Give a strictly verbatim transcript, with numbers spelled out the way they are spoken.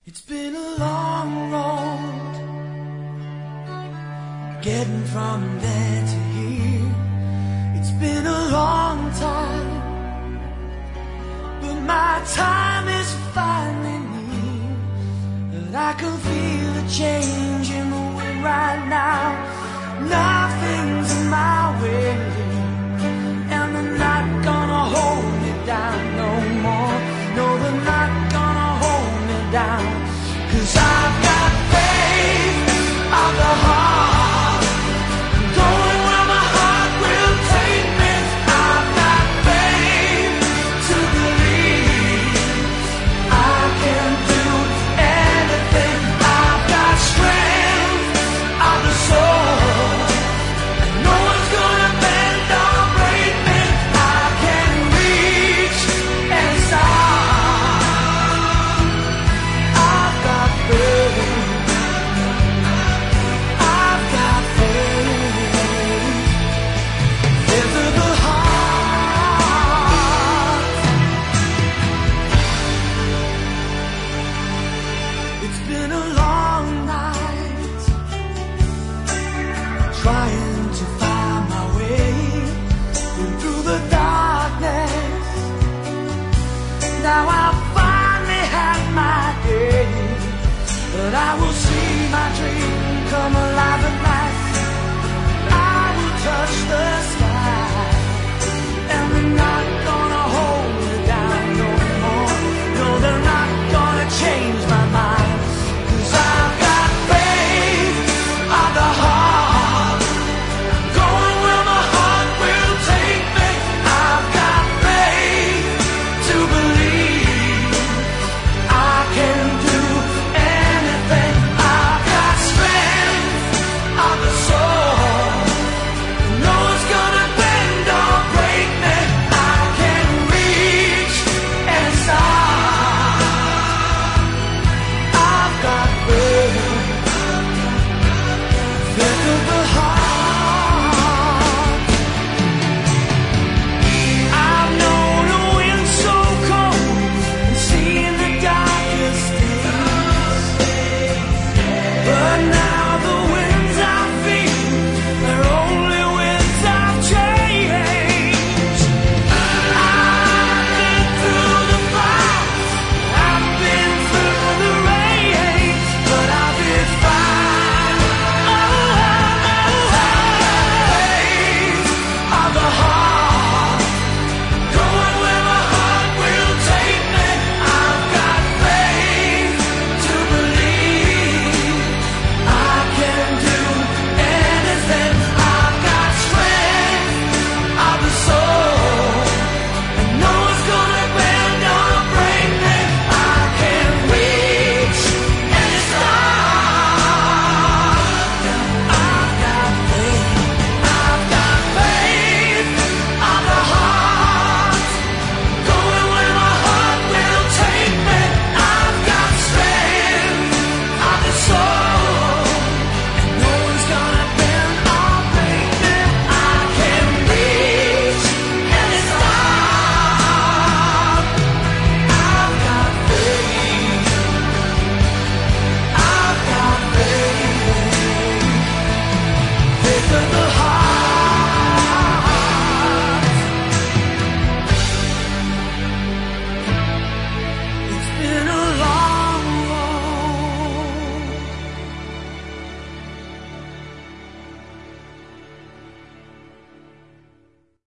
It's been a long road getting from there to here. It's been a long time, but my time is finally near. And I can feel a change in the wind right now. Nothing's in my way, and they're not gonna hold me down no more. No, they're not gonna hold me down. 'Cause I've got faith of the heart, going where my heart will take me. I've got faith to believe I can do anything. I've got strength of the soul, and no one's gonna bend or break me. I can reach any side. Trying to find my way through the darkness. Now I finally had my day, but I will see my dream come alive at last. I will touch the sky, and they're not gonna hold me down no more. No, they're not gonna change my mind. 'Cause I've got faith of the heart, but now